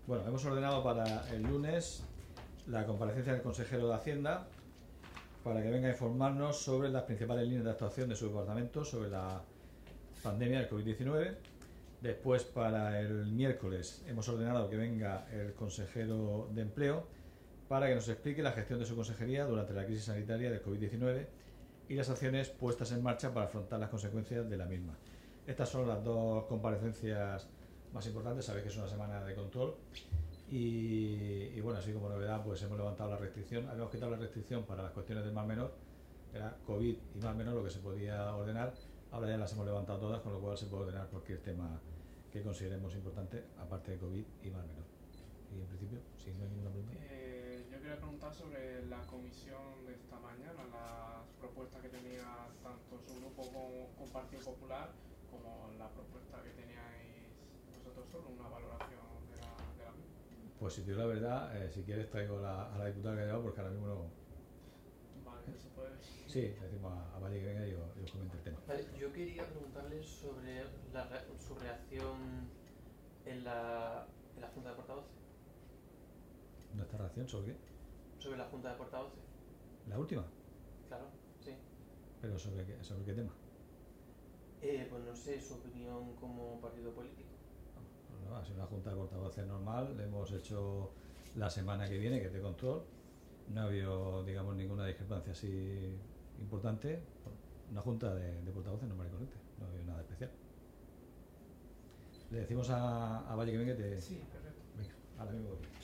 Bueno, hemos ordenado para el lunes la comparecencia del consejero de Hacienda para que venga a informarnos sobre las principales líneas de actuación de su departamento sobre la pandemia del COVID-19. Después, para el miércoles, hemos ordenado que venga el consejero de Empleo para que nos explique la gestión de su consejería durante la crisis sanitaria del COVID-19 y las acciones puestas en marcha para afrontar las consecuencias de la misma. Estas son las dos comparecencias más importantes. Sabéis que es una semana de control y bueno, así como novedad, pues hemos levantado la restricción. Habíamos quitado la restricción para las cuestiones del Mar Menor, era COVID y Mar Menor lo que se podía ordenar. Ahora ya las hemos levantado todas, con lo cual se puede ordenar cualquier tema que consideremos importante, aparte de COVID y Mar Menor. Y en principio, si no hay ninguna pregunta. Yo quería preguntar sobre la comisión de esta mañana, las propuestas que tenía tanto su grupo con Partido Popular como la propuesta que teníais vosotros solo, una valoración de la misma. Pues si te digo la verdad, si quieres traigo a la diputada que ha llevado, porque ahora mismo no. Vale, ¿se puede decir? Sí, le decimos a Valle que venga y os comente el tema. Vale, yo quería preguntarle sobre su reacción en la Junta de Portavoces. ¿Nuestra reacción sobre qué? Sobre la Junta de Portavoces. ¿La última? Claro, sí. ¿Pero sobre qué tema? Pues no sé, su opinión como partido político. No, ha sido una junta de portavoces normal, le hemos hecho la semana que viene, que es de control. No ha habido, digamos, ninguna discrepancia así importante. Una junta de portavoces normal y corriente, no ha habido nada especial. Le decimos a Valle que venga y te... Sí, perfecto. Venga, ahora mismo.